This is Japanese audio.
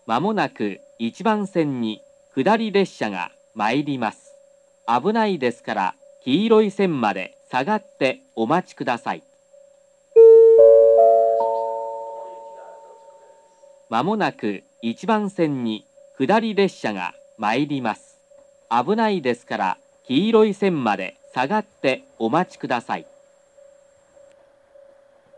まもなく1番線に下り列車が参ります。危ないですから黄色い線まで下がってお待ちください。まもなく1番線に下り列車が参ります。危ないですから黄色い線まで下がってお待ちください。